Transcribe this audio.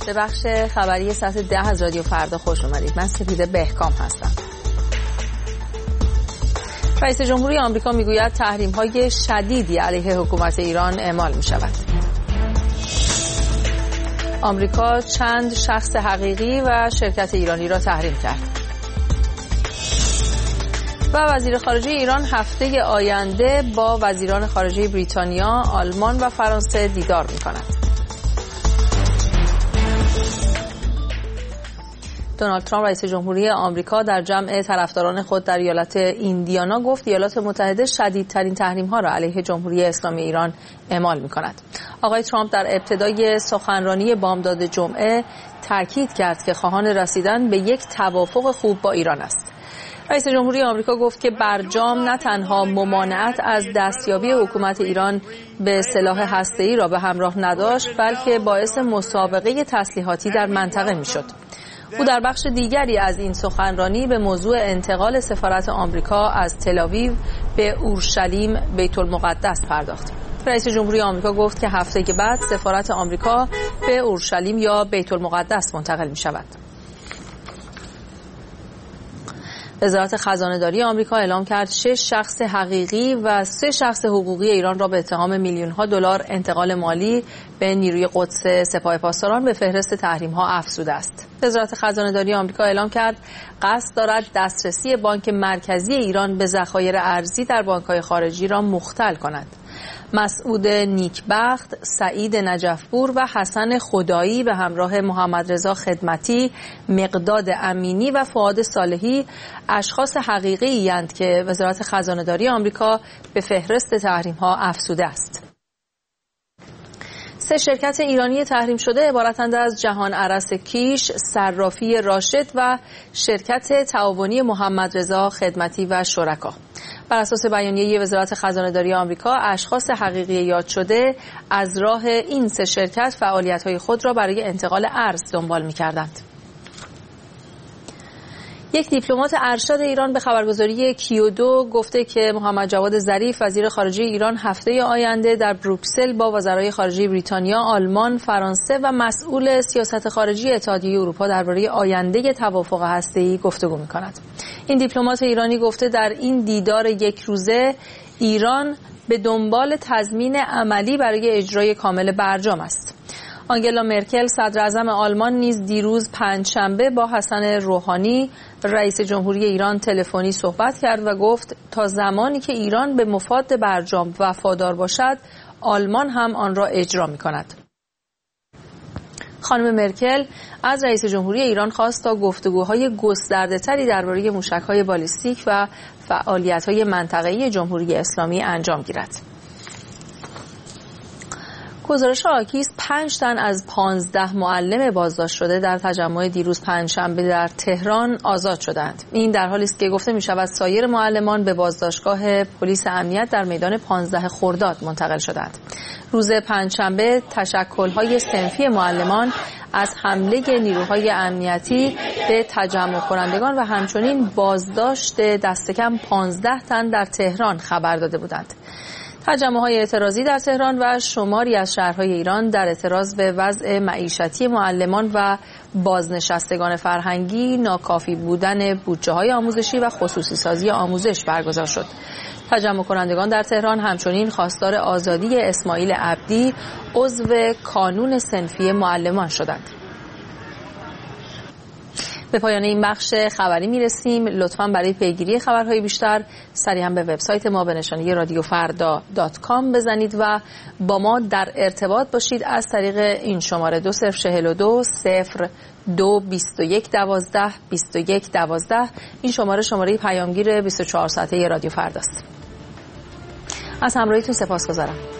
به بخش خبری ساعت 10 از رادیو فردا خوش اومدید. من سپیده بهکام هستم. رئیس جمهوری آمریکا میگوید تحریم‌های شدیدی علیه حکومت ایران اعمال می‌شود. آمریکا چند شخص حقیقی و شرکت ایرانی را تحریم کرد. و وزیر خارجه ایران هفته آینده با وزیران خارجه بریتانیا، آلمان و فرانسه دیدار می‌کند. دونالد ترامپ رئیس جمهوری آمریکا در جمع طرفداران خود در ایالت ایندیانا گفت ایالات متحده شدیدترین تحریم‌ها را علیه جمهوری اسلامی ایران اعمال می‌کند. آقای ترامپ در ابتدای سخنرانی بامداد جمعه تاکید کرد که خواهان رسیدن به یک توافق خوب با ایران است. رئیس جمهوری آمریکا گفت که برجام نه تنها ممانعت از دستیابی حکومت ایران به سلاح هسته‌ای را به همراه نداشت، بلکه باعث مسابقه تسلیحاتی در منطقه می‌شد. او در بخش دیگری از این سخنرانی به موضوع انتقال سفارت آمریکا از تل‌آویو به اورشلیم بیت المقدس پرداخت. رئیس جمهوری آمریکا گفت که هفته که بعد سفارت آمریکا به اورشلیم یا بیت المقدس منتقل می شود. وزارت خزانه‌داری آمریکا اعلام کرد 6 شخص حقیقی و 3 شخص حقوقی ایران را به اتهام میلیون‌ها دلار انتقال مالی به نیروی قدس سپاه پاسداران به فهرست تحریم‌ها افزوده است. وزارت خزانه‌داری آمریکا اعلام کرد قصد دارد دسترسی بانک مرکزی ایران به ذخایر ارزی در بانک‌های خارجی را مختل کند. مسعود نیکبخت، سعید نجفپور و حسن خدایی به همراه محمد رضا خدمتی، مقداد امینی و فؤاد صالحی اشخاص حقیقی اند که وزارت خزانه‌داری آمریکا به فهرست تحریم‌ها افزوده است. 3 شرکت ایرانی تحریم شده عبارتند از جهان ارس کیش، صرافی راشد و شرکت تعاونی محمد رضا خدمتی و شرکا. بر اساس بیانیه وزارت خزانه‌داری آمریکا، اشخاص حقیقی یاد شده از راه این 3 شرکت فعالیت‌های خود را برای انتقال ارز دنبال می‌کردند. یک دیپلمات ارشد ایران به خبرگزاری کیو2 گفته که محمد جواد ظریف وزیر خارجه ایران هفته آینده در بروکسل با وزرای خارجه بریتانیا، آلمان، فرانسه و مسئول سیاست خارجی اتحادیه اروپا درباره آینده توافق هسته‌ای گفتگو می‌کند. این دیپلمات ایرانی گفته در این دیدار یک روزه ایران به دنبال تضمین عملی برای اجرای کامل برجام است. آنگلا مرکل صدراعظم آلمان نیز دیروز پنجشنبه با حسن روحانی رئیس جمهوری ایران تلفنی صحبت کرد و گفت تا زمانی که ایران به مفاد برجام وفادار باشد، آلمان هم آن را اجرا می‌کند. خانم مرکل از رئیس جمهوری ایران خواست تا گفتگوهای گسترده‌تری درباره موشک‌های بالیستیک و فعالیت‌های منطقه‌ای جمهوری اسلامی انجام گیرد. گزارش آکیس 5 تن از 15 معلم بازداشت شده در تجمع دیروز پنجشنبه در تهران آزاد شدند. این در حالی است که گفته می شود سایر معلمان به بازداشتگاه پلیس امنیت در میدان 15 خرداد منتقل شدند. روز پنجشنبه تشکل‌های صنفی معلمان از حمله نیروهای امنیتی به تجمع کنندگان و همچنین بازداشت دست کم 15 تن در تهران خبر داده بودند. تجمع‌های اعتراضی در تهران و شماری از شهرهای ایران در اعتراض به وضع معیشتی معلمان و بازنشستگان فرهنگی، ناکافی بودن بودجه‌های آموزشی و خصوصی سازی آموزش برگزار شد. تجمع کنندگان در تهران همچنین خواستار آزادی اسماعیل عبدی عضو کانون صنفی معلمان شدند. به پایان این بخش خبری میرسیم. لطفاً برای پیگیری خبرهای بیشتر سریعا به وبسایت ما به نشانی radiofarda.com بزنید و با ما در ارتباط باشید از طریق این شماره 2042 02 21 12 21 12. این شماره پیامگیر 24 ساعته رادیو فردا است. از همراهیتون سپاسگزارم.